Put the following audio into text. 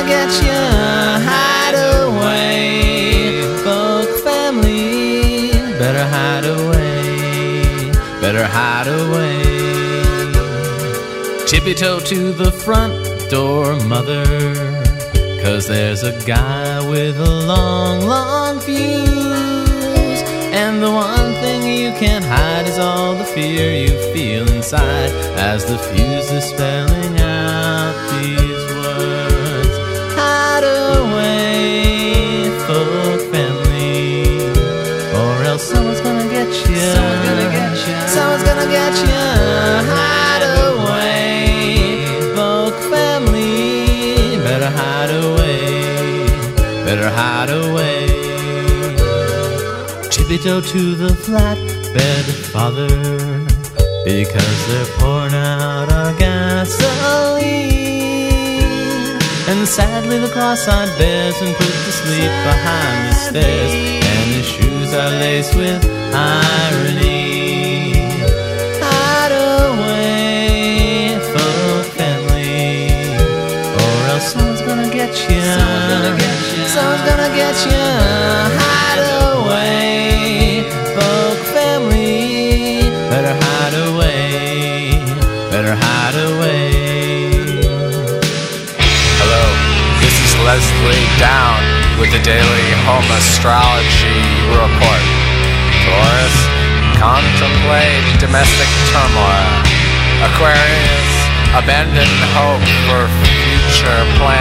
gonna get you. Hide away, folk family. Better hide away, better hide away. Tippy-toe to the front door, mother, 'cause there's a guy with a long, long fuse. And the one thing you can't hide is all the fear you feel inside as the fuse is spelling out these words. Hide away, folk family, or else someone's gonna get you. Someone's gonna get you. Someone's gonna get you. Hide away, folk family. Better hide away, better hide away. Tippy-toe to the flatbed, father, because they're pouring out our gasoline. And sadly the cross-eyed bears been put to sleep behind the stairs, and his shoes are laced with irony. Hide away, folk family, or else someone's gonna get you. Someone's gonna get you. Someone's gonna get you. Hide away, folk family. Better hide away, better hide away. Hello, this is Leslie Down with the Daily Home Astrology Report. Taurus, contemplate domestic turmoil. Aquarius, abandon hope for future plans.